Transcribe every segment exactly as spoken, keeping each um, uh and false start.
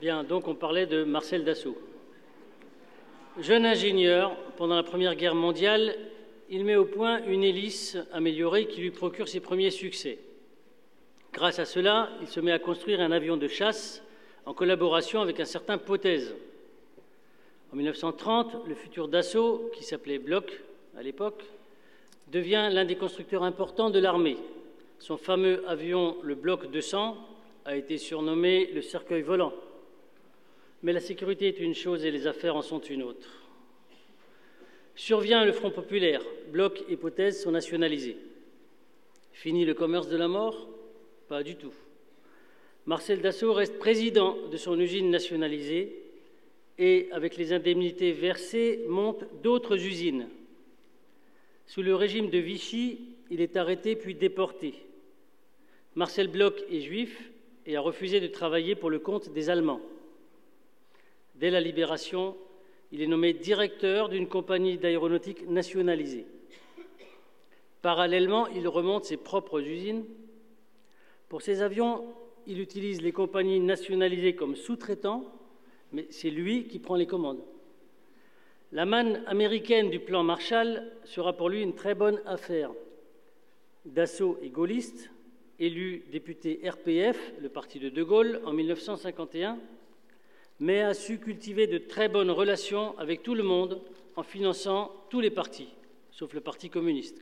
Bien, donc on parlait de Marcel Dassault. Jeune ingénieur, pendant la Première Guerre mondiale, il met au point une hélice améliorée qui lui procure ses premiers succès. Grâce à cela, il se met à construire un avion de chasse en collaboration avec un certain Potez. En mille neuf cent trente, le futur Dassault, qui s'appelait Bloch à l'époque, devient l'un des constructeurs importants de l'armée. Son fameux avion, le Bloch deux cents, a été surnommé le cercueil volant. Mais la sécurité est une chose et les affaires en sont une autre. Survient le Front populaire. Bloch et Potez sont nationalisés. Fini le commerce de la mort? Pas du tout. Marcel Dassault reste président de son usine nationalisée et, avec les indemnités versées, monte d'autres usines. Sous le régime de Vichy, il est arrêté puis déporté. Marcel Bloch est juif et a refusé de travailler pour le compte des Allemands. Dès la Libération, il est nommé directeur d'une compagnie d'aéronautique nationalisée. Parallèlement, il remonte ses propres usines. Pour ses avions, il utilise les compagnies nationalisées comme sous-traitants, mais c'est lui qui prend les commandes. La manne américaine du plan Marshall sera pour lui une très bonne affaire. Dassault est gaulliste, élu député R P F, le parti de De Gaulle, en mille neuf cent cinquante et un, mais a su cultiver de très bonnes relations avec tout le monde en finançant tous les partis, sauf le Parti communiste.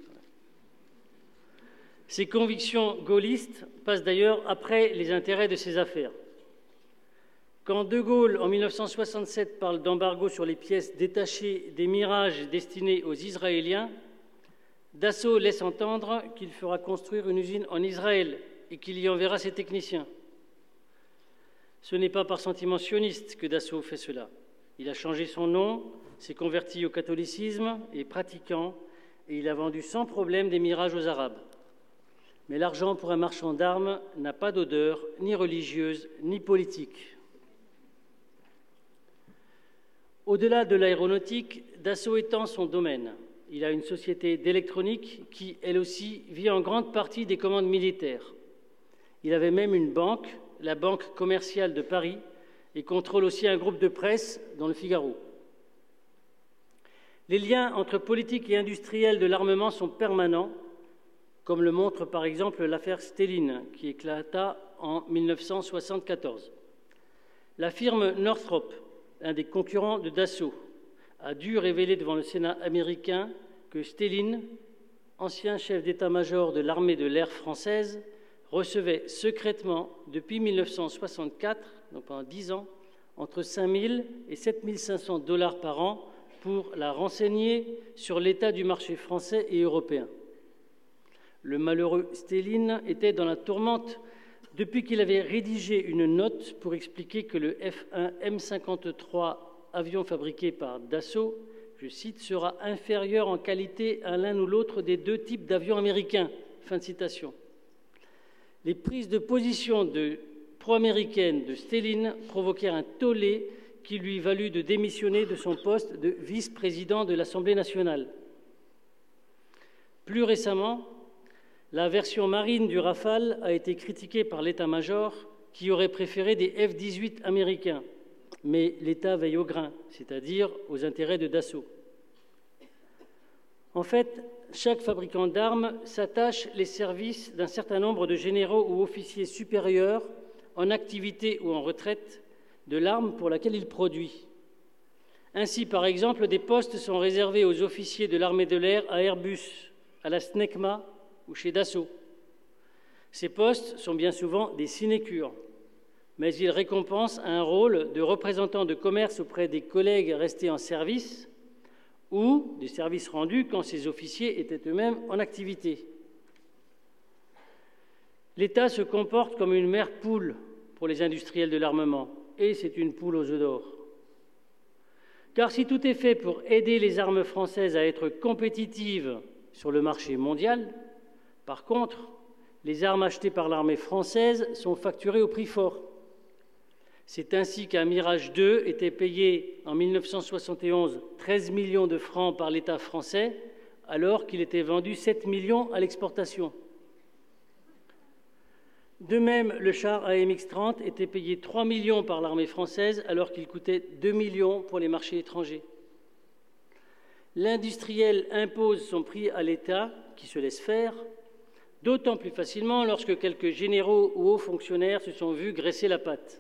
Ses convictions gaullistes passent d'ailleurs après les intérêts de ses affaires. Quand De Gaulle, en mille neuf cent soixante-sept, parle d'embargo sur les pièces détachées des Mirage destinés aux Israéliens, Dassault laisse entendre qu'il fera construire une usine en Israël et qu'il y enverra ses techniciens. Ce n'est pas par sentiment sioniste que Dassault fait cela. Il a changé son nom, s'est converti au catholicisme, est pratiquant, et il a vendu sans problème des Mirages aux Arabes. Mais l'argent pour un marchand d'armes n'a pas d'odeur, ni religieuse, ni politique. Au-delà de l'aéronautique, Dassault étend son domaine. Il a une société d'électronique qui, elle aussi, vit en grande partie des commandes militaires. Il avait même une banque, la Banque commerciale de Paris, et contrôle aussi un groupe de presse dans le Figaro. Les liens entre politique et industriels de l'armement sont permanents, comme le montre par exemple l'affaire Stelline, qui éclata en mille neuf cent soixante-quatorze. La firme Northrop, un des concurrents de Dassault, a dû révéler devant le Sénat américain que Stelline, ancien chef d'état-major de l'armée de l'air française, recevait secrètement, depuis mille neuf cent soixante-quatre, donc pendant dix ans, entre cinq mille et sept mille cinq cents dollars par an pour la renseigner sur l'état du marché français et européen. Le malheureux Stelline était dans la tourmente depuis qu'il avait rédigé une note pour expliquer que le F un M cinquante-trois, avion fabriqué par Dassault, je cite, sera inférieur en qualité à l'un ou l'autre des deux types d'avions américains. Fin de citation. Les prises de position de pro-américaines de Stelline provoquèrent un tollé qui lui valut de démissionner de son poste de vice-président de l'Assemblée nationale. Plus récemment, la version marine du Rafale a été critiquée par l'état-major qui aurait préféré des F dix-huit américains. Mais l'État veille au grain, c'est-à-dire aux intérêts de Dassault. En fait, chaque fabricant d'armes s'attache les services d'un certain nombre de généraux ou officiers supérieurs en activité ou en retraite de l'arme pour laquelle il produit. Ainsi, par exemple, des postes sont réservés aux officiers de l'armée de l'air à Airbus, à la SNECMA ou chez Dassault. Ces postes sont bien souvent des sinécures, mais ils récompensent un rôle de représentant de commerce auprès des collègues restés en service ou des services rendus quand ces officiers étaient eux-mêmes en activité. L'État se comporte comme une mère poule pour les industriels de l'armement, et c'est une poule aux œufs d'or. Car si tout est fait pour aider les armes françaises à être compétitives sur le marché mondial, par contre, les armes achetées par l'armée française sont facturées au prix fort. C'est ainsi qu'un Mirage deux était payé en mille neuf cent soixante et onze treize millions de francs par l'État français, alors qu'il était vendu sept millions à l'exportation. De même, le char A M X trente était payé trois millions par l'armée française alors qu'il coûtait deux millions pour les marchés étrangers. L'industriel impose son prix à l'État, qui se laisse faire, d'autant plus facilement lorsque quelques généraux ou hauts fonctionnaires se sont vus graisser la patte.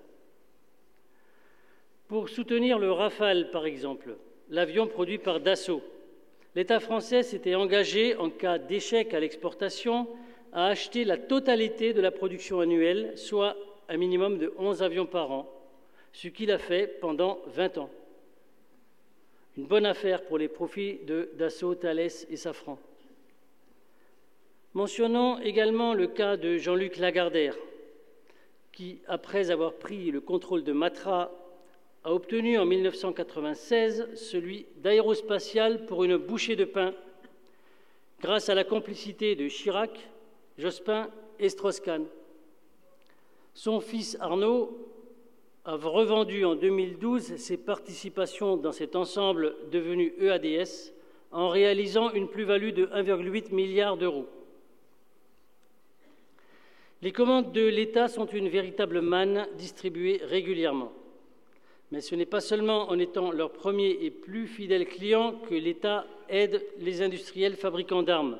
Pour soutenir le Rafale, par exemple, l'avion produit par Dassault, l'État français s'était engagé, en cas d'échec à l'exportation, à acheter la totalité de la production annuelle, soit un minimum de onze avions par an, ce qu'il a fait pendant vingt ans. Une bonne affaire pour les profits de Dassault, Thales et Safran. Mentionnons également le cas de Jean-Luc Lagardère, qui, après avoir pris le contrôle de Matra, a obtenu en mille neuf cent quatre-vingt-seize celui d'Aérospatiale pour une bouchée de pain, grâce à la complicité de Chirac, Jospin et Strauss-Kahn. Son fils Arnaud a revendu en deux mille douze ses participations dans cet ensemble devenu E A D S en réalisant une plus-value de un virgule huit milliard d'euros. Les commandes de l'État sont une véritable manne distribuée régulièrement. Mais ce n'est pas seulement en étant leur premier et plus fidèle client que l'État aide les industriels fabricants d'armes.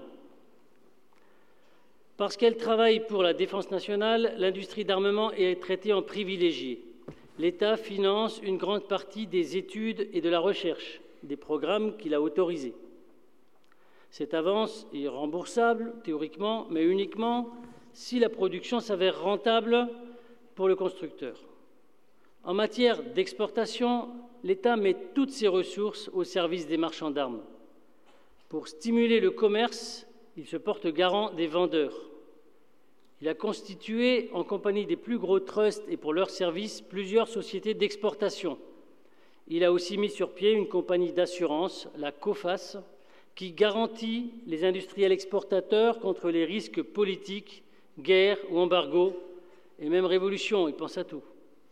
Parce qu'elle travaille pour la défense nationale, l'industrie d'armement est traitée en privilégié. L'État finance une grande partie des études et de la recherche, des programmes qu'il a autorisés. Cette avance est remboursable, théoriquement, mais uniquement si la production s'avère rentable pour le constructeur. En matière d'exportation, l'État met toutes ses ressources au service des marchands d'armes. Pour stimuler le commerce, il se porte garant des vendeurs. Il a constitué, en compagnie des plus gros trusts et pour leurs services, plusieurs sociétés d'exportation. Il a aussi mis sur pied une compagnie d'assurance, la COFAS, qui garantit les industriels exportateurs contre les risques politiques, guerre ou embargo, et même révolution, il pense à tout.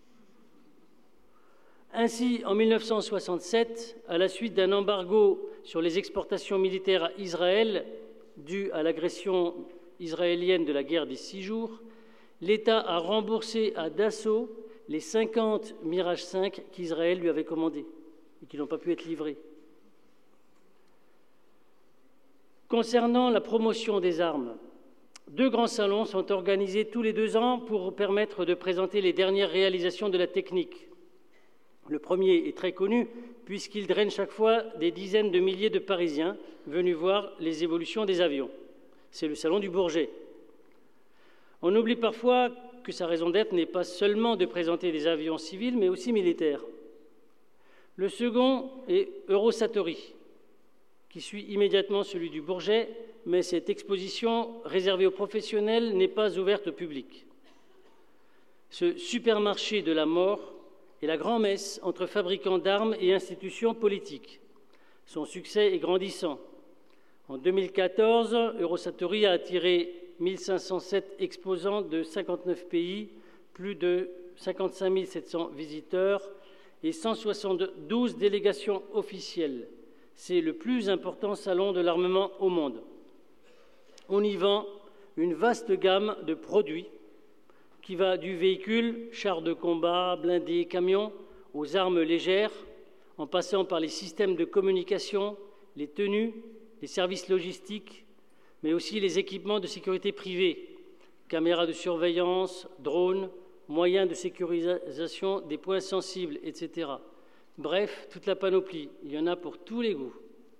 Ainsi, en mille neuf cent soixante-sept, à la suite d'un embargo sur les exportations militaires à Israël, dû à l'agression israélienne de la guerre des six jours, l'État a remboursé à Dassault les cinquante Mirage cinq qu'Israël lui avait commandés et qui n'ont pas pu être livrés. Concernant la promotion des armes, deux grands salons sont organisés tous les deux ans pour permettre de présenter les dernières réalisations de la technique. Le premier est très connu puisqu'il draine chaque fois des dizaines de milliers de Parisiens venus voir les évolutions des avions. C'est le salon du Bourget. On oublie parfois que sa raison d'être n'est pas seulement de présenter des avions civils, mais aussi militaires. Le second est Eurosatory, qui suit immédiatement celui du Bourget, mais cette exposition réservée aux professionnels n'est pas ouverte au public. Ce supermarché de la mort est la grand-messe entre fabricants d'armes et institutions politiques. Son succès est grandissant. En deux mille quatorze, Eurosatory a attiré mille cinq cent sept exposants de cinquante-neuf pays, plus de cinquante-cinq mille sept cents visiteurs et cent soixante-douze délégations officielles. C'est le plus important salon de l'armement au monde. On y vend une vaste gamme de produits qui va du véhicule, chars de combat, blindés, camions, aux armes légères, en passant par les systèmes de communication, les tenues, les services logistiques, mais aussi les équipements de sécurité privée, caméras de surveillance, drones, moyens de sécurisation des points sensibles, et cetera. Bref, toute la panoplie, il y en a pour tous les goûts.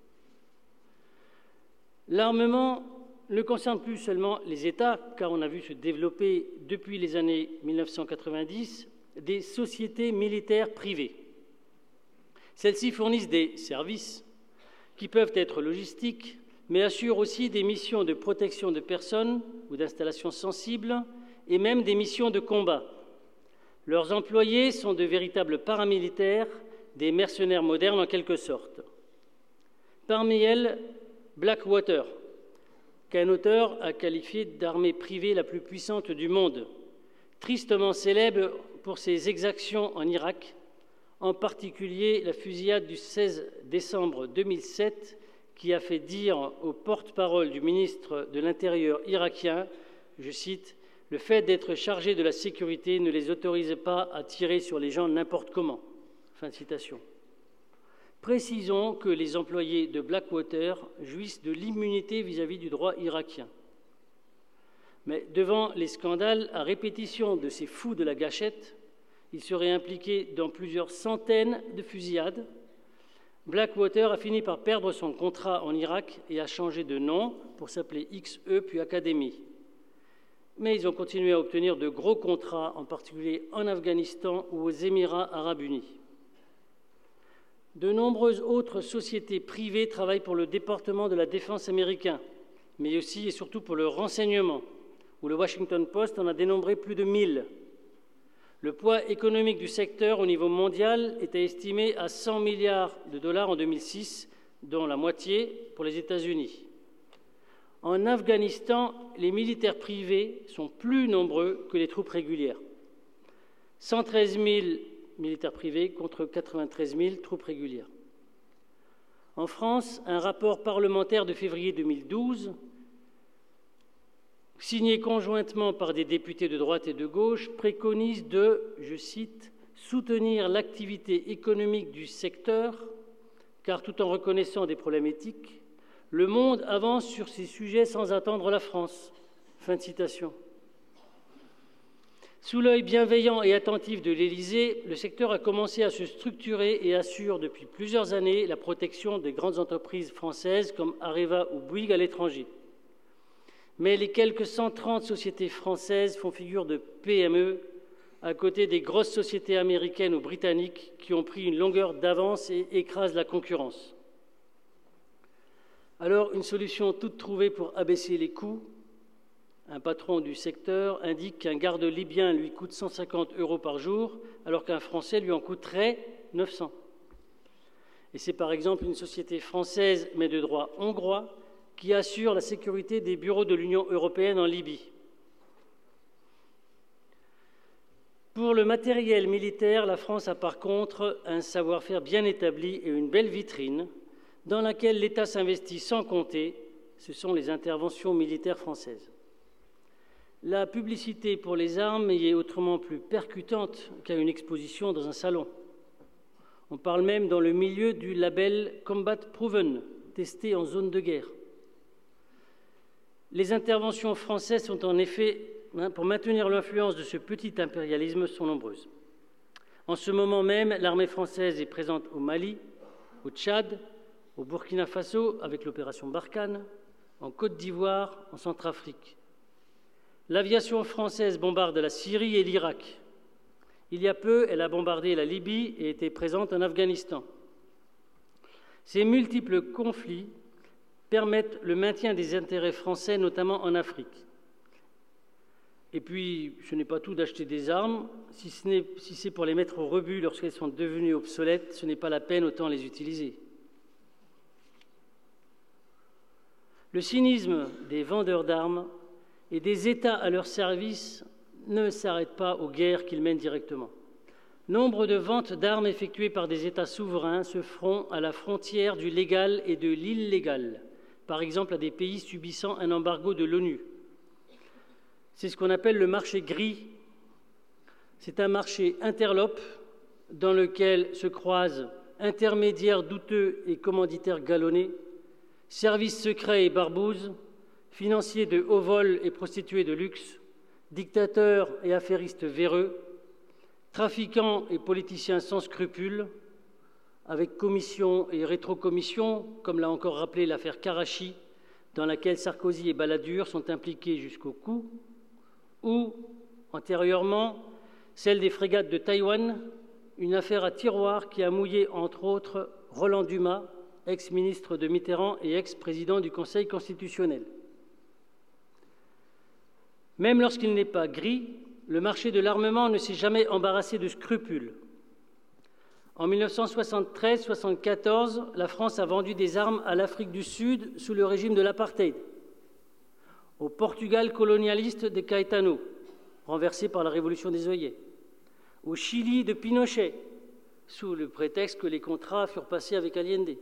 L'armement ne concerne plus seulement les États, car on a vu se développer depuis les années mille neuf cent quatre-vingt-dix des sociétés militaires privées. Celles-ci fournissent des services qui peuvent être logistiques, mais assurent aussi des missions de protection de personnes ou d'installations sensibles et même des missions de combat. Leurs employés sont de véritables paramilitaires, des mercenaires modernes en quelque sorte. Parmi elles, Blackwater, qu'un auteur a qualifié d'armée privée la plus puissante du monde, tristement célèbre pour ses exactions en Irak, en particulier la fusillade du seize décembre deux mille sept qui a fait dire au porte-parole du ministre de l'Intérieur irakien, je cite, « Le fait d'être chargé de la sécurité ne les autorise pas à tirer sur les gens n'importe comment. » Fin de citation. Précisons que les employés de Blackwater jouissent de l'immunité vis-à-vis du droit irakien. Mais devant les scandales à répétition de ces fous de la gâchette, ils seraient impliqués dans plusieurs centaines de fusillades. Blackwater a fini par perdre son contrat en Irak et a changé de nom pour s'appeler X E puis Academy. Mais ils ont continué à obtenir de gros contrats, en particulier en Afghanistan ou aux Émirats arabes unis. De nombreuses autres sociétés privées travaillent pour le département de la défense américain, mais aussi et surtout pour le renseignement, où le Washington Post en a dénombré plus de mille. Le poids économique du secteur au niveau mondial était estimé à cent milliards de dollars en deux mille six, dont la moitié pour les États-Unis. En Afghanistan, les militaires privés sont plus nombreux que les troupes régulières. cent treize mille militaires privés contre quatre-vingt-treize mille troupes régulières. En France, un rapport parlementaire de février deux mille douze, signé conjointement par des députés de droite et de gauche, préconise de, je cite, « soutenir l'activité économique du secteur, car tout en reconnaissant des problèmes éthiques, le monde avance sur ces sujets sans attendre la France. » Fin de citation. Sous l'œil bienveillant et attentif de l'Élysée, le secteur a commencé à se structurer et assure depuis plusieurs années la protection des grandes entreprises françaises comme Areva ou Bouygues à l'étranger. Mais les quelques cent trente sociétés françaises font figure de P M E à côté des grosses sociétés américaines ou britanniques qui ont pris une longueur d'avance et écrasent la concurrence. Alors, une solution toute trouvée pour abaisser les coûts. Un patron du secteur indique qu'un garde libyen lui coûte cent cinquante euros par jour, alors qu'un Français lui en coûterait neuf cents. Et c'est par exemple une société française, mais de droit hongrois, qui assure la sécurité des bureaux de l'Union européenne en Libye. Pour le matériel militaire, la France a par contre un savoir-faire bien établi et une belle vitrine dans laquelle l'État s'investit sans compter. Ce sont les interventions militaires françaises. La publicité pour les armes y est autrement plus percutante qu'à une exposition dans un salon. On parle même dans le milieu du label Combat Proven, testé en zone de guerre. Les interventions françaises sont en effet, hein, pour maintenir l'influence de ce petit impérialisme, sont nombreuses. En ce moment même, l'armée française est présente au Mali, au Tchad, au Burkina Faso avec l'opération Barkhane, en Côte d'Ivoire, en Centrafrique. L'aviation française bombarde la Syrie et l'Irak. Il y a peu, elle a bombardé la Libye et était présente en Afghanistan. Ces multiples conflits permettent le maintien des intérêts français, notamment en Afrique. Et puis, ce n'est pas tout d'acheter des armes. Si, ce n'est, si c'est pour les mettre au rebut lorsqu'elles sont devenues obsolètes, ce n'est pas la peine, autant les utiliser. Le cynisme des vendeurs d'armes et des États à leur service ne s'arrête pas aux guerres qu'ils mènent directement. Nombre de ventes d'armes effectuées par des États souverains se feront à la frontière du légal et de l'illégal, par exemple à des pays subissant un embargo de l'ONU. C'est ce qu'on appelle le marché gris. C'est un marché interlope dans lequel se croisent intermédiaires douteux et commanditaires galonnés, services secrets et barbouzes, financiers de haut vol et prostituées de luxe, dictateurs et affairistes véreux, trafiquants et politiciens sans scrupules, avec commission et rétrocommission, comme l'a encore rappelé l'affaire Karachi, dans laquelle Sarkozy et Balladur sont impliqués jusqu'au cou, ou, antérieurement, celle des frégates de Taïwan, une affaire à tiroir qui a mouillé, entre autres, Roland Dumas, ex-ministre de Mitterrand et ex-président du Conseil constitutionnel. Même lorsqu'il n'est pas gris, le marché de l'armement ne s'est jamais embarrassé de scrupules. En mille neuf cent soixante-treize soixante-quatorze, la France a vendu des armes à l'Afrique du Sud sous le régime de l'apartheid, au Portugal colonialiste de Caetano, renversé par la révolution des œillets, au Chili de Pinochet, sous le prétexte que les contrats furent passés avec Allende,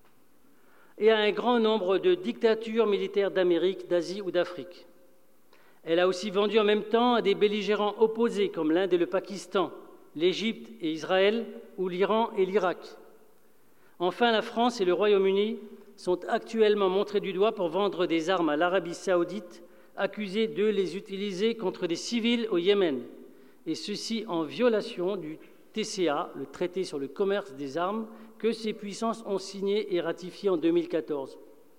et à un grand nombre de dictatures militaires d'Amérique, d'Asie ou d'Afrique. Elle a aussi vendu en même temps à des belligérants opposés comme l'Inde et le Pakistan, l'Égypte et Israël ou l'Iran et l'Irak. Enfin, la France et le Royaume-Uni sont actuellement montrés du doigt pour vendre des armes à l'Arabie saoudite, accusée de les utiliser contre des civils au Yémen, et ceci en violation du T C A, le traité sur le commerce des armes, que ces puissances ont signé et ratifié en deux mille quatorze.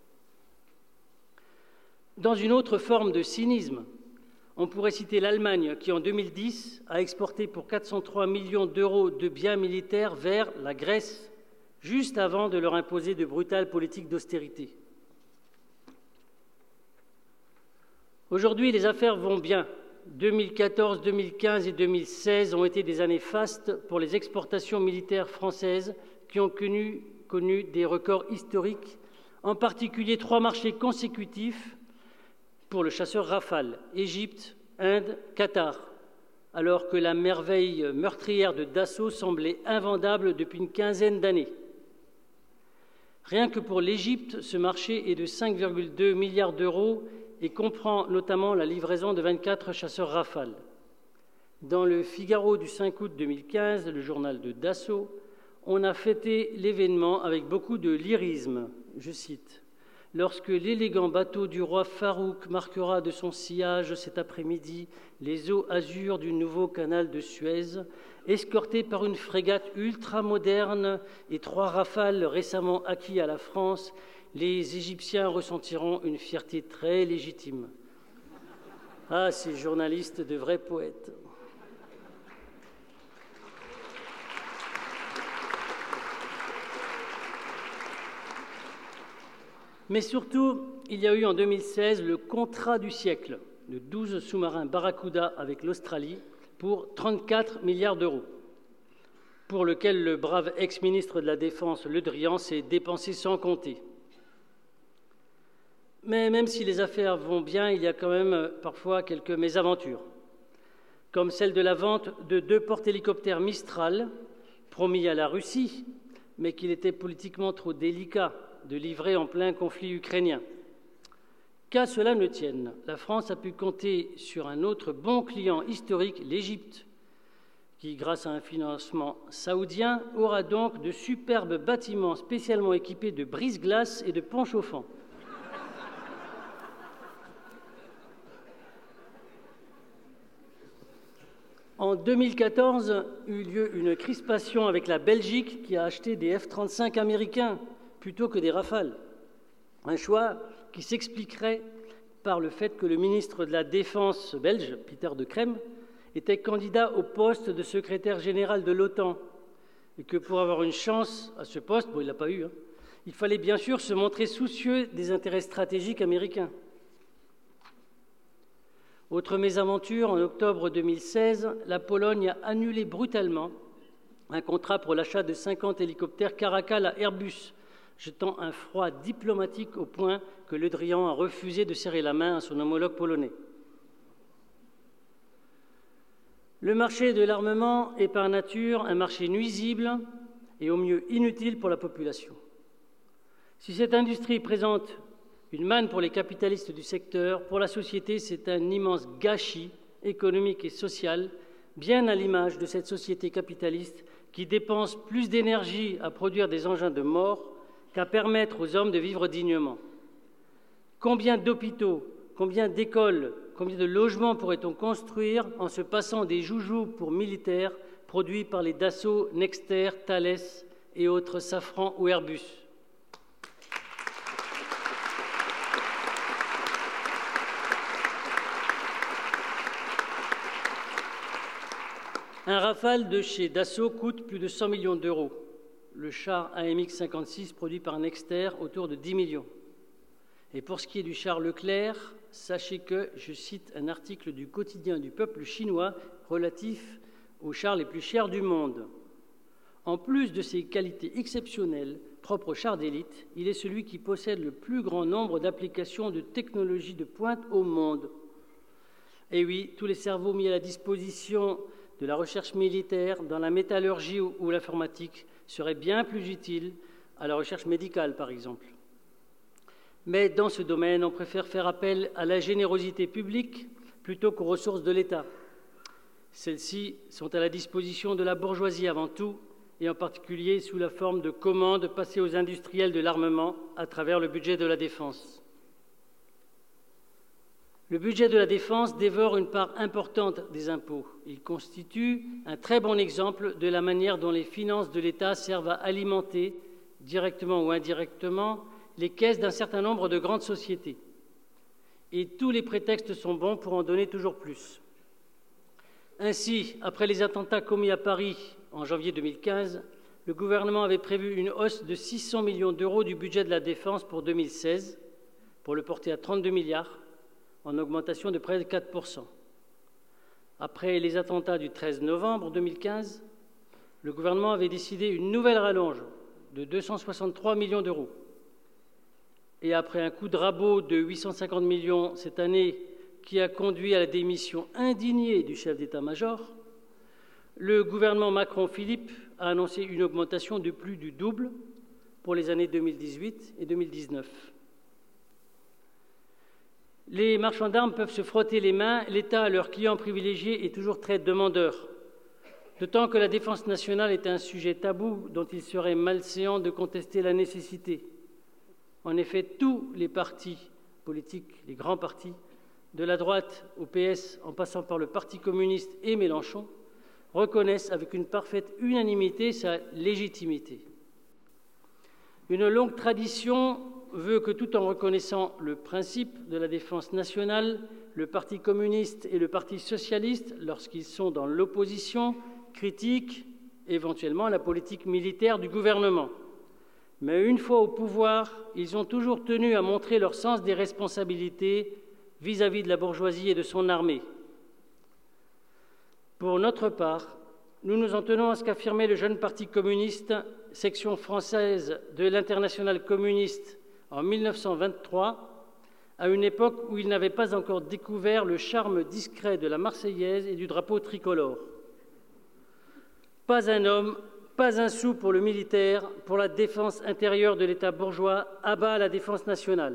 Dans une autre forme de cynisme, on pourrait citer l'Allemagne qui, en deux mille dix, a exporté pour quatre cent trois millions d'euros de biens militaires vers la Grèce, juste avant de leur imposer de brutales politiques d'austérité. Aujourd'hui, les affaires vont bien. deux mille quatorze, deux mille quinze et deux mille seize ont été des années fastes pour les exportations militaires françaises qui ont connu, connu des records historiques, en particulier trois marchés consécutifs pour le chasseur Rafale, Égypte, Inde, Qatar, alors que la merveille meurtrière de Dassault semblait invendable depuis une quinzaine d'années. Rien que pour l'Égypte, ce marché est de cinq virgule deux milliards d'euros et comprend notamment la livraison de vingt-quatre chasseurs Rafale. Dans le Figaro du cinq août deux mille quinze, le journal de Dassault, on a fêté l'événement avec beaucoup de lyrisme, je cite. « Lorsque l'élégant bateau du roi Farouk marquera de son sillage cet après-midi les eaux azures du nouveau canal de Suez, escorté par une frégate ultramoderne et trois Rafales récemment acquis à la France, les Égyptiens ressentiront une fierté très légitime. » Ah, ces journalistes de vrais poètes. Mais surtout, il y a eu en deux mille seize le contrat du siècle, de douze sous-marins Barracuda avec l'Australie pour trente-quatre milliards d'euros, pour lequel le brave ex-ministre de la Défense, Le Drian, s'est dépensé sans compter. Mais même si les affaires vont bien, il y a quand même parfois quelques mésaventures, comme celle de la vente de deux porte-hélicoptères Mistral, promis à la Russie, mais qu'il était politiquement trop délicat de livrer en plein conflit ukrainien. Qu'à cela ne tienne, la France a pu compter sur un autre bon client historique, l'Égypte, qui, grâce à un financement saoudien, aura donc de superbes bâtiments spécialement équipés de brise-glace et de ponts chauffants. En deux mille quatorze, eut lieu une crispation avec la Belgique qui a acheté des F trente-cinq américains plutôt que des Rafales. Un choix qui s'expliquerait par le fait que le ministre de la Défense belge, Pieter De Crème, était candidat au poste de secrétaire général de l'OTAN et que pour avoir une chance à ce poste, bon, il ne l'a pas eu, hein, il fallait bien sûr se montrer soucieux des intérêts stratégiques américains. Autre mésaventure, en octobre deux mille seize, la Pologne a annulé brutalement un contrat pour l'achat de cinquante hélicoptères Caracal à Airbus, jetant un froid diplomatique au point que Le Drian a refusé de serrer la main à son homologue polonais. Le marché de l'armement est par nature un marché nuisible et au mieux inutile pour la population. Si cette industrie présente une manne pour les capitalistes du secteur, pour la société, c'est un immense gâchis économique et social, bien à l'image de cette société capitaliste qui dépense plus d'énergie à produire des engins de mort qu'à permettre aux hommes de vivre dignement. Combien d'hôpitaux, combien d'écoles, combien de logements pourrait-on construire en se passant des joujoux pour militaires produits par les Dassault, Nexter, Thales et autres Safran ou Airbus? Un Rafale de chez Dassault coûte plus de cent millions d'euros. Le char A M X cinquante-six produit par Nexter autour de dix millions. Et pour ce qui est du char Leclerc, sachez que, je cite un article du quotidien du peuple chinois relatif aux chars les plus chers du monde. En plus de ses qualités exceptionnelles propres aux chars d'élite, il est celui qui possède le plus grand nombre d'applications de technologie de pointe au monde. Et oui, tous les cerveaux mis à la disposition de la recherche militaire, dans la métallurgie ou, ou l'informatique, seraient bien plus utiles à la recherche médicale, par exemple. Mais dans ce domaine, on préfère faire appel à la générosité publique plutôt qu'aux ressources de l'État. Celles-ci sont à la disposition de la bourgeoisie avant tout, et en particulier sous la forme de commandes passées aux industriels de l'armement à travers le budget de la défense. Le budget de la défense dévore une part importante des impôts. Il constitue un très bon exemple de la manière dont les finances de l'État servent à alimenter, directement ou indirectement, les caisses d'un certain nombre de grandes sociétés. Et tous les prétextes sont bons pour en donner toujours plus. Ainsi, après les attentats commis à Paris en janvier deux mille quinze, le gouvernement avait prévu une hausse de six cents millions d'euros du budget de la défense pour deux mille seize, pour le porter à trente-deux milliards, en augmentation de près de quatre pour cent. Après les attentats du treize novembre deux mille quinze, le gouvernement avait décidé une nouvelle rallonge de deux cent soixante-trois millions d'euros. Et après un coup de rabot de huit cent cinquante millions cette année qui a conduit à la démission indignée du chef d'état-major, le gouvernement Macron-Philippe a annoncé une augmentation de plus du double pour les années deux mille dix-huit et deux mille dix-neuf. Les marchands d'armes peuvent se frotter les mains, l'État, leur client privilégié, est toujours très demandeur, d'autant que la défense nationale est un sujet tabou dont il serait malséant de contester la nécessité. En effet, tous les partis politiques, les grands partis, de la droite au P S en passant par le Parti communiste et Mélenchon, reconnaissent avec une parfaite unanimité sa légitimité. Une longue tradition veut que, tout en reconnaissant le principe de la défense nationale, le Parti communiste et le Parti socialiste, lorsqu'ils sont dans l'opposition, critiquent éventuellement la politique militaire du gouvernement. Mais une fois au pouvoir, ils ont toujours tenu à montrer leur sens des responsabilités vis-à-vis de la bourgeoisie et de son armée. Pour notre part, nous nous en tenons à ce qu'affirmait le jeune Parti communiste, section française de l'Internationale communiste en mille neuf cent vingt-trois, à une époque où il n'avait pas encore découvert le charme discret de la Marseillaise et du drapeau tricolore. Pas un homme, pas un sou pour le militaire, pour la défense intérieure de l'État bourgeois, à bas la défense nationale.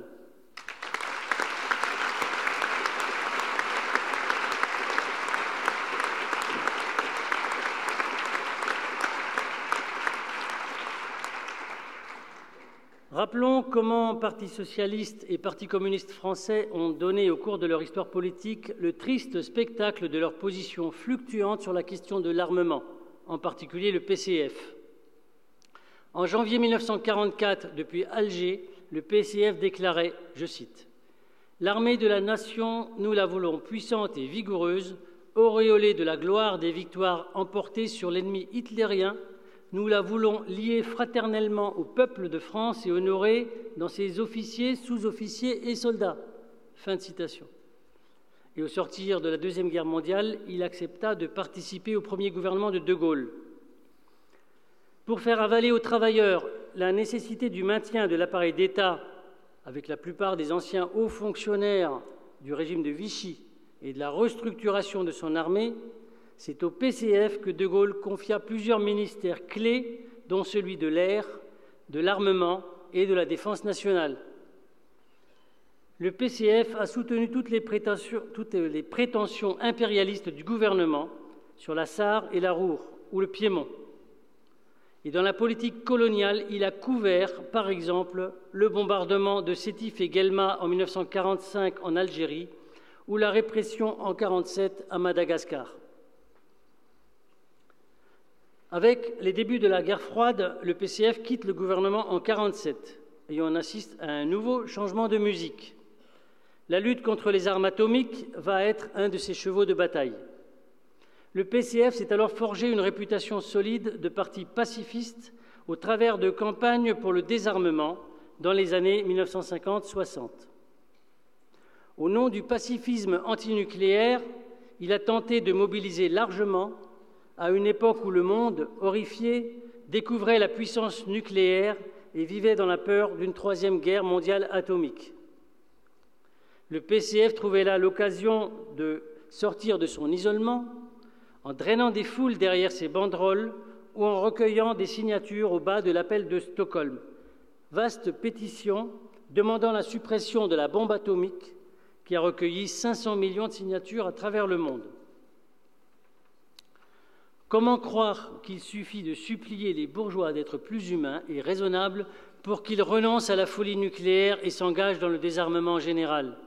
Rappelons comment Parti socialiste et Parti communiste français ont donné au cours de leur histoire politique le triste spectacle de leur position fluctuante sur la question de l'armement, en particulier le P C F. En janvier mille neuf cent quarante-quatre, depuis Alger, le P C F déclarait, je cite, « L'armée de la nation, nous la voulons puissante et vigoureuse, auréolée de la gloire des victoires emportées sur l'ennemi hitlérien. Nous la voulons lier fraternellement au peuple de France et honorer dans ses officiers, sous-officiers et soldats. » Fin de citation. Et au sortir de la Deuxième Guerre mondiale, il accepta de participer au premier gouvernement de De Gaulle. Pour faire avaler aux travailleurs la nécessité du maintien de l'appareil d'État, avec la plupart des anciens hauts fonctionnaires du régime de Vichy et de la restructuration de son armée, c'est au P C F que De Gaulle confia plusieurs ministères clés, dont celui de l'air, de l'armement et de la défense nationale. Le P C F a soutenu toutes les prétentions, toutes les prétentions impérialistes du gouvernement sur la Sarre et la Ruhr, ou le Piémont. Et dans la politique coloniale, il a couvert, par exemple, le bombardement de Sétif et Guelma en mille neuf cent quarante-cinq en Algérie, ou la répression en mille neuf cent quarante-sept à Madagascar. Avec les débuts de la guerre froide, le P C F quitte le gouvernement en mille neuf cent quarante-sept et on assiste à un nouveau changement de musique. La lutte contre les armes atomiques va être un de ses chevaux de bataille. Le P C F s'est alors forgé une réputation solide de parti pacifiste au travers de campagnes pour le désarmement dans les années mille neuf cent cinquante soixante. Au nom du pacifisme antinucléaire, il a tenté de mobiliser largement à une époque où le monde, horrifié, découvrait la puissance nucléaire et vivait dans la peur d'une troisième guerre mondiale atomique. Le P C F trouvait là l'occasion de sortir de son isolement en drainant des foules derrière ses banderoles ou en recueillant des signatures au bas de l'appel de Stockholm. Vaste pétition demandant la suppression de la bombe atomique qui a recueilli cinq cents millions de signatures à travers le monde. Comment croire qu'il suffit de supplier les bourgeois d'être plus humains et raisonnables pour qu'ils renoncent à la folie nucléaire et s'engagent dans le désarmement général?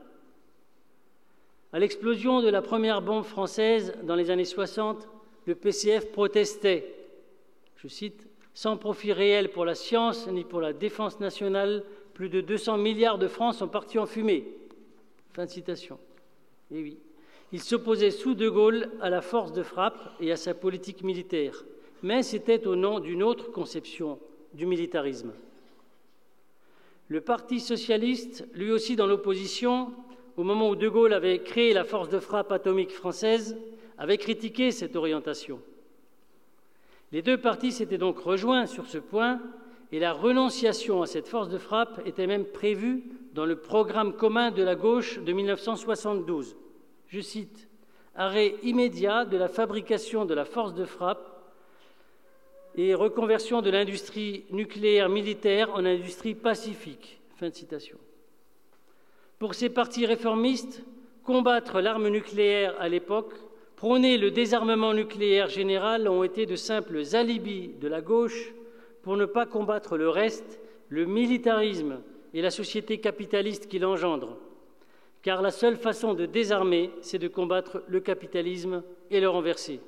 À l'explosion de la première bombe française dans les années soixante, le P C F protestait, je cite, « Sans profit réel pour la science ni pour la défense nationale, plus de deux cents milliards de francs sont partis en fumée. » Fin de citation. Et oui, il s'opposait sous De Gaulle à la force de frappe et à sa politique militaire, mais c'était au nom d'une autre conception du militarisme. Le Parti socialiste, lui aussi dans l'opposition, au moment où De Gaulle avait créé la force de frappe atomique française, avait critiqué cette orientation. Les deux partis s'étaient donc rejoints sur ce point et la renonciation à cette force de frappe était même prévue dans le programme commun de la gauche de mille neuf cent soixante-douze. Je cite, « Arrêt immédiat de la fabrication de la force de frappe et reconversion de l'industrie nucléaire militaire en industrie pacifique. » Fin de citation. Pour ces partis réformistes, combattre l'arme nucléaire à l'époque, prôner le désarmement nucléaire général ont été de simples alibis de la gauche pour ne pas combattre le reste, le militarisme et la société capitaliste qui l'engendre. Car la seule façon de désarmer, c'est de combattre le capitalisme et le renverser.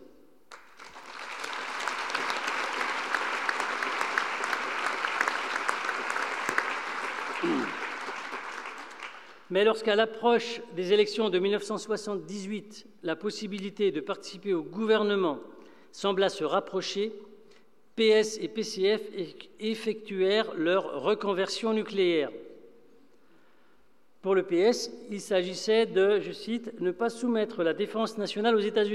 Mais lorsqu'à l'approche des élections de mille neuf cent soixante-dix-huit, la possibilité de participer au gouvernement sembla se rapprocher, P S et P C F effectuèrent leur reconversion nucléaire. Pour le P S, il s'agissait de, je cite, « ne pas soumettre la défense nationale aux États-Unis ».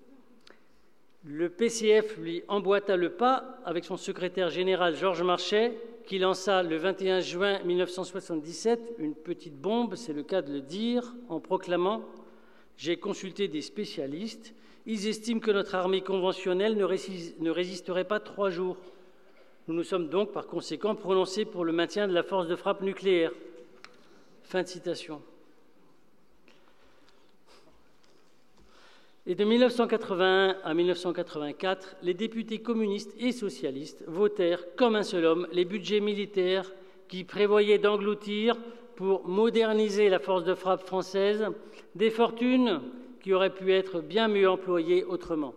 Le P C F lui emboîta le pas avec son secrétaire général Georges Marchais, qui lança le vingt et un juin mille neuf cent soixante-dix-sept une petite bombe, c'est le cas de le dire, en proclamant « J'ai consulté des spécialistes, ils estiment que notre armée conventionnelle ne, résist, ne résisterait pas trois jours. Nous nous sommes donc par conséquent prononcés pour le maintien de la force de frappe nucléaire. » Fin de citation. Et de mille neuf cent quatre-vingt-un à mille neuf cent quatre-vingt-quatre, les députés communistes et socialistes votèrent comme un seul homme les budgets militaires qui prévoyaient d'engloutir, pour moderniser la force de frappe française, des fortunes qui auraient pu être bien mieux employées autrement.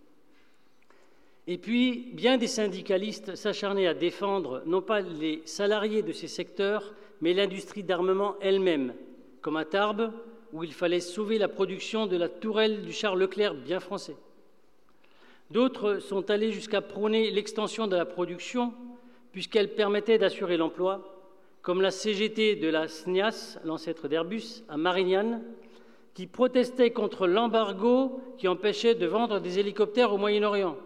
Et puis, bien des syndicalistes s'acharnaient à défendre non pas les salariés de ces secteurs, mais l'industrie d'armement elle-même, comme à Tarbes, où il fallait sauver la production de la tourelle du Charles Leclerc bien français. D'autres sont allés jusqu'à prôner l'extension de la production, puisqu'elle permettait d'assurer l'emploi, comme la C G T de la S N I A S, l'ancêtre d'Airbus, à Marignane, qui protestait contre l'embargo qui empêchait de vendre des hélicoptères au Moyen-Orient.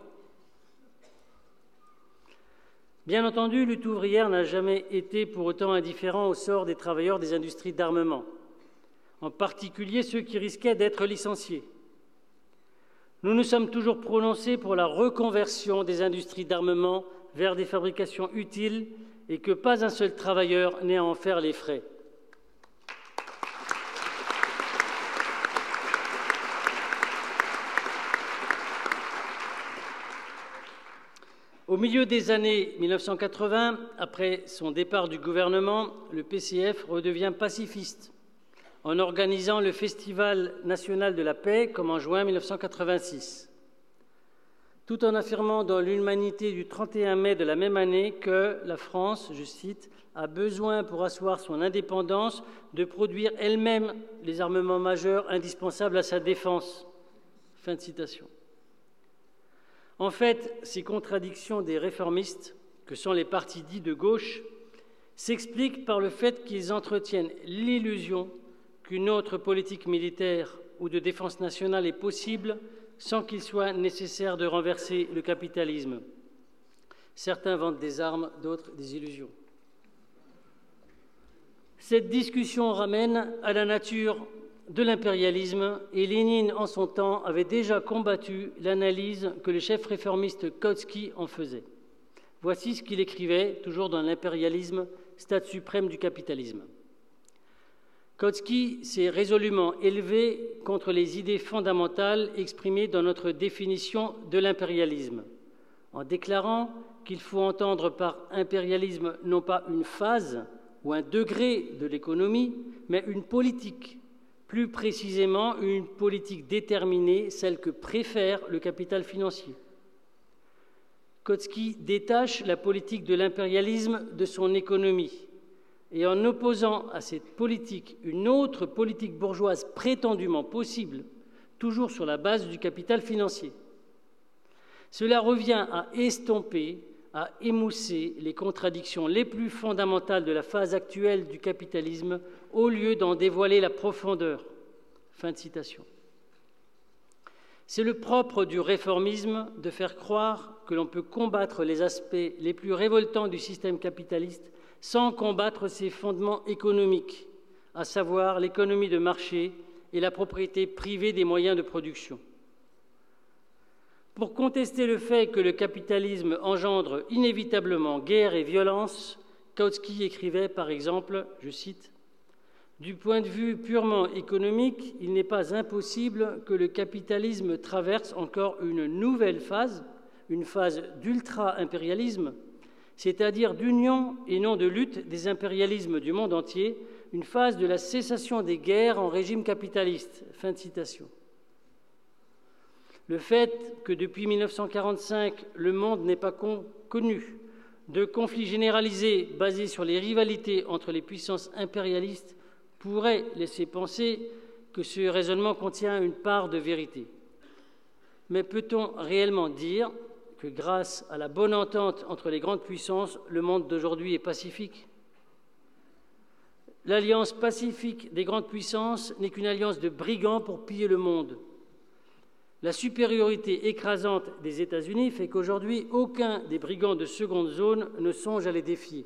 Bien entendu, lutte ouvrière n'a jamais été pour autant indifférent au sort des travailleurs des industries d'armement, en particulier ceux qui risquaient d'être licenciés. Nous nous sommes toujours prononcés pour la reconversion des industries d'armement vers des fabrications utiles et que pas un seul travailleur n'ait à en faire les frais. Au milieu des années mille neuf cent quatre-vingts, après son départ du gouvernement, le P C F redevient pacifiste en organisant le Festival national de la paix comme en juin mille neuf cent quatre-vingt-six, tout en affirmant dans l'Humanité du trente et un mai de la même année que la France, je cite, a besoin pour asseoir son indépendance de produire elle-même les armements majeurs indispensables à sa défense. Fin de citation. En fait, ces contradictions des réformistes, que sont les partis dits de gauche, s'expliquent par le fait qu'ils entretiennent l'illusion qu'une autre politique militaire ou de défense nationale est possible sans qu'il soit nécessaire de renverser le capitalisme. Certains vendent des armes, d'autres des illusions. Cette discussion ramène à la nature de l'impérialisme et Lénine, en son temps, avait déjà combattu l'analyse que le chef réformiste Kautsky en faisait. Voici ce qu'il écrivait, toujours dans l'impérialisme, stade suprême du capitalisme. Kautsky s'est résolument élevé contre les idées fondamentales exprimées dans notre définition de l'impérialisme, en déclarant qu'il faut entendre par impérialisme non pas une phase ou un degré de l'économie, mais une politique, plus précisément une politique déterminée, celle que préfère le capital financier. Kautsky détache la politique de l'impérialisme de son économie, et en opposant à cette politique une autre politique bourgeoise prétendument possible, toujours sur la base du capital financier. Cela revient à estomper, à émousser les contradictions les plus fondamentales de la phase actuelle du capitalisme au lieu d'en dévoiler la profondeur. Fin de citation. C'est le propre du réformisme de faire croire que l'on peut combattre les aspects les plus révoltants du système capitaliste sans combattre ses fondements économiques, à savoir l'économie de marché et la propriété privée des moyens de production. Pour contester le fait que le capitalisme engendre inévitablement guerre et violence, Kautsky écrivait par exemple, je cite, « Du point de vue purement économique, il n'est pas impossible que le capitalisme traverse encore une nouvelle phase, une phase d'ultra-impérialisme, c'est-à-dire d'union et non de lutte des impérialismes du monde entier, une phase de la cessation des guerres en régime capitaliste. » Fin de citation. Le fait que depuis mille neuf cent quarante-cinq, le monde n'ait pas con connu de conflits généralisés basés sur les rivalités entre les puissances impérialistes pourrait laisser penser que ce raisonnement contient une part de vérité. Mais peut-on réellement dire que grâce à la bonne entente entre les grandes puissances, le monde d'aujourd'hui est pacifique? L'alliance pacifique des grandes puissances n'est qu'une alliance de brigands pour piller le monde. La supériorité écrasante des États-Unis fait qu'aujourd'hui, aucun des brigands de seconde zone ne songe à les défier.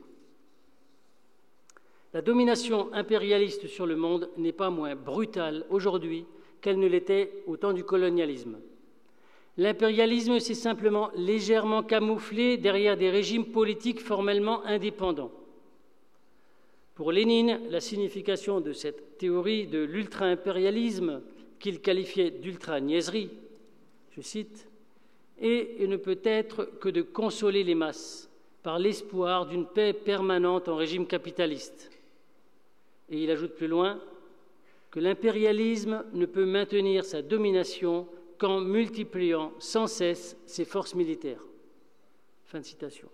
La domination impérialiste sur le monde n'est pas moins brutale aujourd'hui qu'elle ne l'était au temps du colonialisme. L'impérialisme s'est simplement légèrement camouflé derrière des régimes politiques formellement indépendants. Pour Lénine, la signification de cette théorie de l'ultra-impérialisme, qu'il qualifiait d'ultra-niaiserie, je cite, est et ne peut être que de consoler les masses par l'espoir d'une paix permanente en régime capitaliste. Et il ajoute plus loin que l'impérialisme ne peut maintenir sa domination qu'en multipliant sans cesse ses forces militaires. Fin de citation.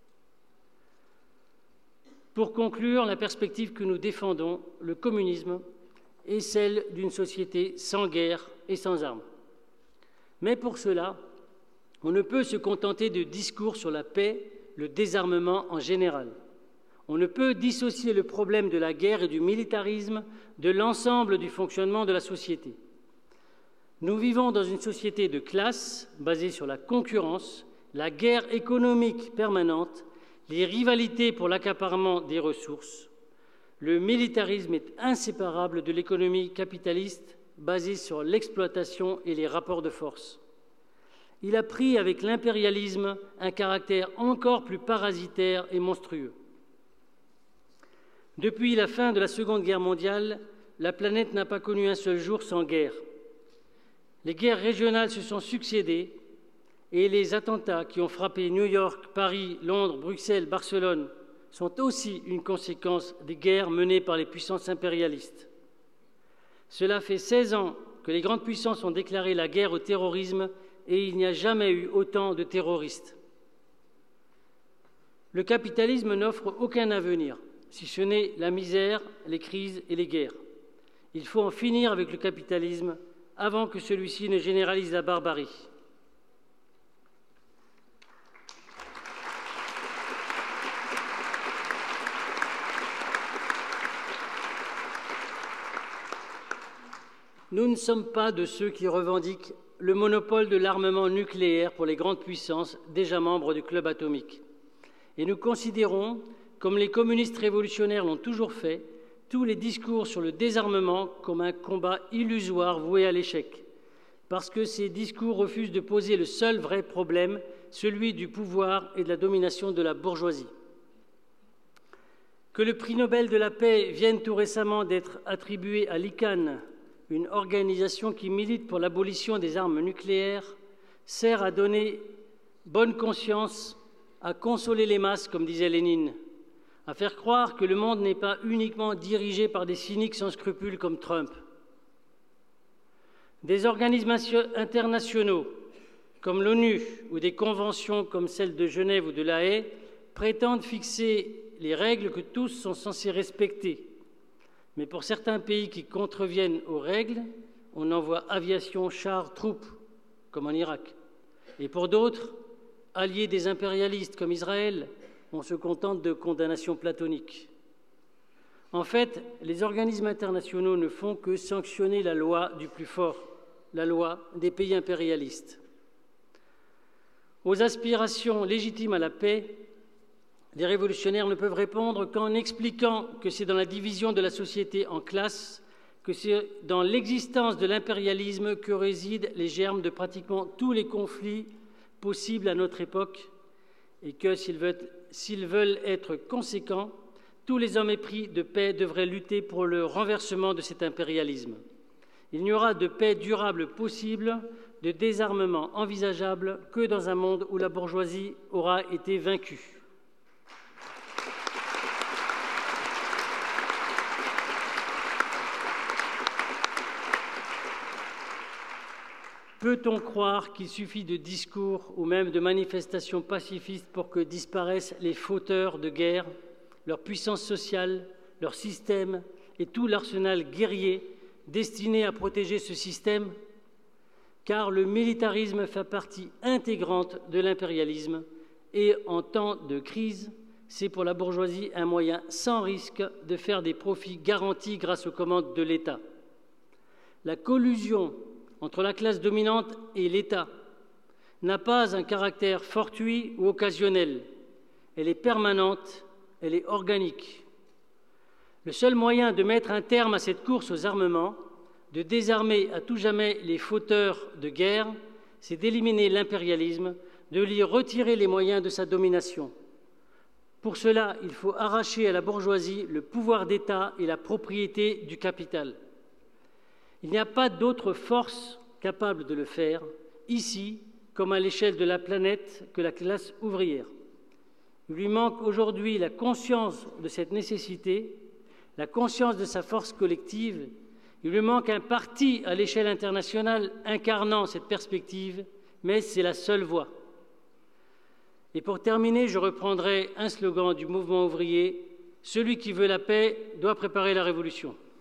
Pour conclure, la perspective que nous défendons, le communisme, est celle d'une société sans guerre et sans armes. Mais pour cela, on ne peut se contenter de discours sur la paix, le désarmement en général. On ne peut dissocier le problème de la guerre et du militarisme de l'ensemble du fonctionnement de la société. Nous vivons dans une société de classe basée sur la concurrence, la guerre économique permanente, les rivalités pour l'accaparement des ressources. Le militarisme est inséparable de l'économie capitaliste basée sur l'exploitation et les rapports de force. Il a pris avec l'impérialisme un caractère encore plus parasitaire et monstrueux. Depuis la fin de la Seconde Guerre mondiale, la planète n'a pas connu un seul jour sans guerre. Les guerres régionales se sont succédées et les attentats qui ont frappé New York, Paris, Londres, Bruxelles, Barcelone sont aussi une conséquence des guerres menées par les puissances impérialistes. Cela fait seize ans que les grandes puissances ont déclaré la guerre au terrorisme et il n'y a jamais eu autant de terroristes. Le capitalisme n'offre aucun avenir, si ce n'est la misère, les crises et les guerres. Il faut en finir avec le capitalisme avant que celui-ci ne généralise la barbarie. Nous ne sommes pas de ceux qui revendiquent le monopole de l'armement nucléaire pour les grandes puissances déjà membres du club atomique. Et nous considérons, comme les communistes révolutionnaires l'ont toujours fait, tous les discours sur le désarmement comme un combat illusoire voué à l'échec, parce que ces discours refusent de poser le seul vrai problème, celui du pouvoir et de la domination de la bourgeoisie. Que le prix Nobel de la paix vienne tout récemment d'être attribué à l'I C A N, une organisation qui milite pour l'abolition des armes nucléaires, sert à donner bonne conscience, à consoler les masses, comme disait Lénine, à faire croire que le monde n'est pas uniquement dirigé par des cyniques sans scrupules comme Trump. Des organismes internationaux comme l'ONU ou des conventions comme celle de Genève ou de La Haye prétendent fixer les règles que tous sont censés respecter. Mais pour certains pays qui contreviennent aux règles, on envoie aviation, chars, troupes, comme en Irak. Et pour d'autres, alliés des impérialistes comme Israël, on se contente de condamnations platoniques. En fait, les organismes internationaux ne font que sanctionner la loi du plus fort, la loi des pays impérialistes. Aux aspirations légitimes à la paix, les révolutionnaires ne peuvent répondre qu'en expliquant que c'est dans la division de la société en classes, que c'est dans l'existence de l'impérialisme que résident les germes de pratiquement tous les conflits possibles à notre époque, et que s'ils veulent, s'ils veulent être conséquents, tous les hommes épris de paix devraient lutter pour le renversement de cet impérialisme. Il n'y aura de paix durable possible, de désarmement envisageable que dans un monde où la bourgeoisie aura été vaincue. Peut-on croire qu'il suffit de discours ou même de manifestations pacifistes pour que disparaissent les fauteurs de guerre, leur puissance sociale, leur système et tout l'arsenal guerrier destiné à protéger ce système? Car le militarisme fait partie intégrante de l'impérialisme et en temps de crise, c'est pour la bourgeoisie un moyen sans risque de faire des profits garantis grâce aux commandes de l'État. La collusion entre la classe dominante et l'État n'a pas un caractère fortuit ou occasionnel. Elle est permanente, elle est organique. Le seul moyen de mettre un terme à cette course aux armements, de désarmer à tout jamais les fauteurs de guerre, c'est d'éliminer l'impérialisme, de lui retirer les moyens de sa domination. Pour cela, il faut arracher à la bourgeoisie le pouvoir d'État et la propriété du capital. Il n'y a pas d'autre force capable de le faire, ici comme à l'échelle de la planète, que la classe ouvrière. Il lui manque aujourd'hui la conscience de cette nécessité, la conscience de sa force collective. Il lui manque un parti à l'échelle internationale incarnant cette perspective, mais c'est la seule voie. Et pour terminer, je reprendrai un slogan du mouvement ouvrier: celui qui veut la paix doit préparer la révolution.